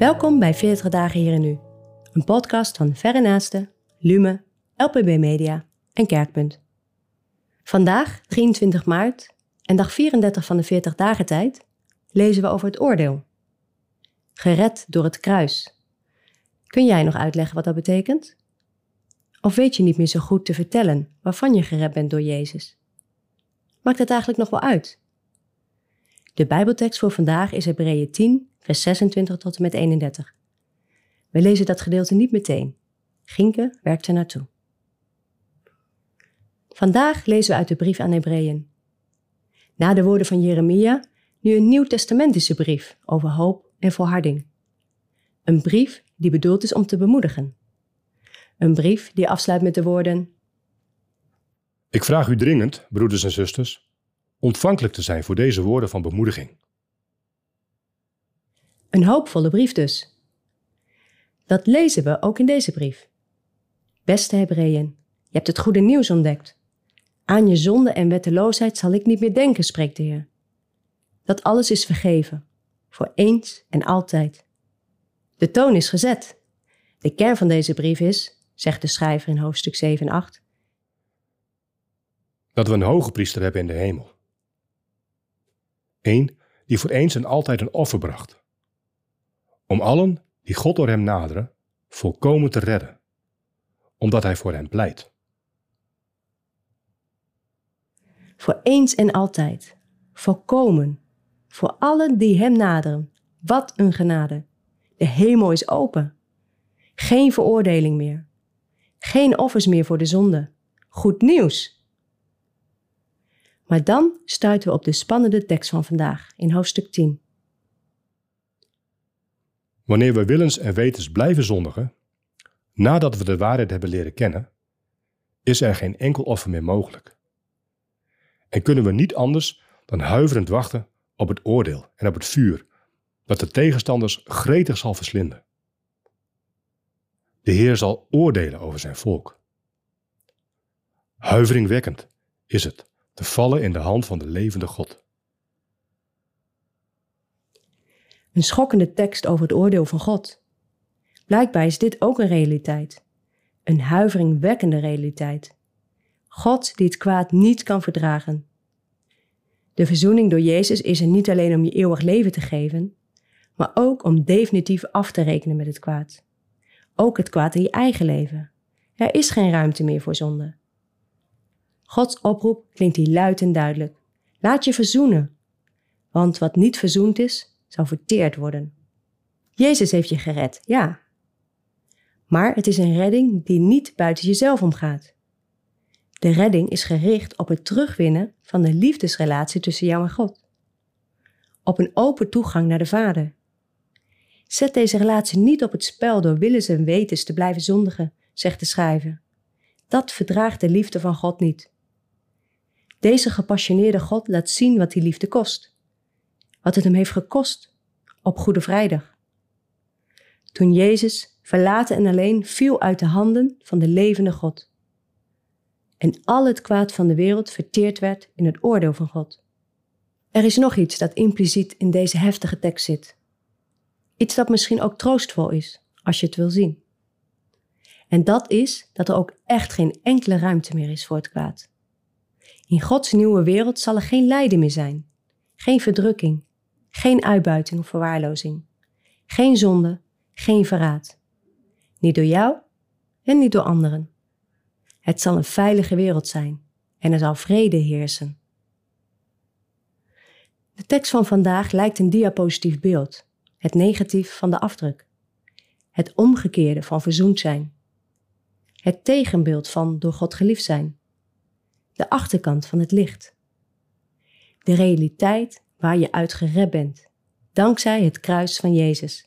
Welkom bij 40 dagen hier en nu. Een podcast van Verre Naasten, Lume, LPB Media en Kerkpunt. Vandaag, 23 maart en dag 34 van de 40 dagen tijd, lezen we over het oordeel. Gered door het kruis. Kun jij nog uitleggen wat dat betekent? Of weet je niet meer zo goed te vertellen waarvan je gered bent door Jezus? Maakt het eigenlijk nog wel uit? De Bijbeltekst voor vandaag is Hebreeën 10, vers 26 tot en met 31. We lezen dat gedeelte niet meteen. Gienke werkt er naartoe. Vandaag lezen we uit de brief aan Hebreeën. Na de woorden van Jeremia, nu een nieuwtestamentische brief over hoop en volharding. Een brief die bedoeld is om te bemoedigen. Een brief die afsluit met de woorden: Ik vraag u dringend, broeders en zusters, ontvankelijk te zijn voor deze woorden van bemoediging. Een hoopvolle brief dus. Dat lezen we ook in deze brief. Beste Hebreeën, je hebt het goede nieuws ontdekt. Aan je zonde en wetteloosheid zal ik niet meer denken, spreekt de Heer. Dat alles is vergeven, voor eens en altijd. De toon is gezet. De kern van deze brief is, zegt de schrijver in hoofdstuk 7 en 8, dat we een hoge priester hebben in de hemel. Eén die voor eens en altijd een offer bracht. Om allen die God door hem naderen, volkomen te redden. Omdat hij voor hen pleit. Voor eens en altijd. Volkomen. Voor allen die hem naderen. Wat een genade. De hemel is open. Geen veroordeling meer. Geen offers meer voor de zonde. Goed nieuws. Maar dan stuiten we op de spannende tekst van vandaag in hoofdstuk 10. Wanneer we willens en wetens blijven zondigen, nadat we de waarheid hebben leren kennen, is er geen enkel offer meer mogelijk. En kunnen we niet anders dan huiverend wachten op het oordeel en op het vuur, dat de tegenstanders gretig zal verslinden. De Heer zal oordelen over zijn volk. Huiveringwekkend is het te vallen in de hand van de levende God. Een schokkende tekst over het oordeel van God. Blijkbaar is dit ook een realiteit. Een huiveringwekkende realiteit. God die het kwaad niet kan verdragen. De verzoening door Jezus is er niet alleen om je eeuwig leven te geven, maar ook om definitief af te rekenen met het kwaad. Ook het kwaad in je eigen leven. Er is geen ruimte meer voor zonde. Gods oproep klinkt hier luid en duidelijk. Laat je verzoenen, want wat niet verzoend is, zal verteerd worden. Jezus heeft je gered, ja. Maar het is een redding die niet buiten jezelf omgaat. De redding is gericht op het terugwinnen van de liefdesrelatie tussen jou en God. Op een open toegang naar de Vader. Zet deze relatie niet op het spel door willens en wetens te blijven zondigen, zegt de schrijver. Dat verdraagt de liefde van God niet. Deze gepassioneerde God laat zien wat die liefde kost. Wat het hem heeft gekost op Goede Vrijdag. Toen Jezus, verlaten en alleen, viel uit de handen van de levende God. En al het kwaad van de wereld verteerd werd in het oordeel van God. Er is nog iets dat impliciet in deze heftige tekst zit. Iets dat misschien ook troostvol is, als je het wil zien. En dat is dat er ook echt geen enkele ruimte meer is voor het kwaad. In Gods nieuwe wereld zal er geen lijden meer zijn. Geen verdrukking, geen uitbuiting of verwaarlozing. Geen zonde, geen verraad. Niet door jou en niet door anderen. Het zal een veilige wereld zijn en er zal vrede heersen. De tekst van vandaag lijkt een diapositief beeld, het negatief van de afdruk. Het omgekeerde van verzoend zijn. Het tegenbeeld van door God geliefd zijn. De achterkant van het licht. De realiteit waar je uit gered bent, dankzij het kruis van Jezus.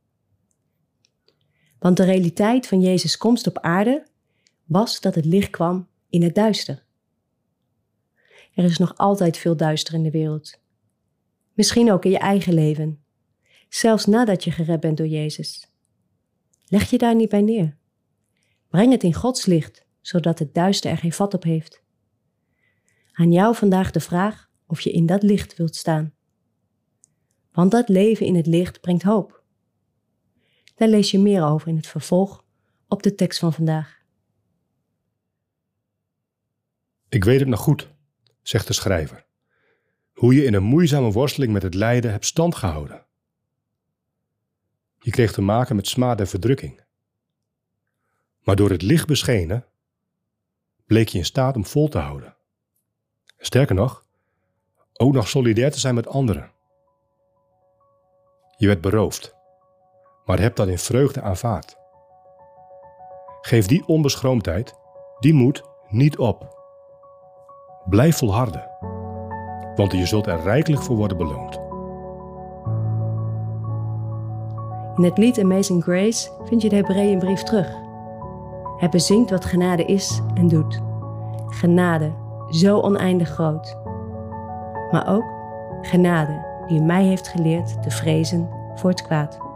Want de realiteit van Jezus' komst op aarde was dat het licht kwam in het duister. Er is nog altijd veel duister in de wereld. Misschien ook in je eigen leven. Zelfs nadat je gered bent door Jezus. Leg je daar niet bij neer. Breng het in Gods licht, zodat het duister er geen vat op heeft. Aan jou vandaag de vraag of je in dat licht wilt staan. Want dat leven in het licht brengt hoop. Daar lees je meer over in het vervolg op de tekst van vandaag. Ik weet het nog goed, zegt de schrijver, hoe je in een moeizame worsteling met het lijden hebt stand gehouden. Je kreeg te maken met smaad en verdrukking. Maar door het licht beschenen bleek je in staat om vol te houden. Sterker nog, ook nog solidair te zijn met anderen. Je werd beroofd, maar hebt dat in vreugde aanvaard. Geef die onbeschroomdheid, die moed niet op. Blijf volharden, want je zult er rijkelijk voor worden beloond. In het lied Amazing Grace vind je de Hebreeënbrief terug. Het bezingt wat genade is en doet. Genade, zo oneindig groot. Maar ook genade die mij heeft geleerd te vrezen voor het kwaad.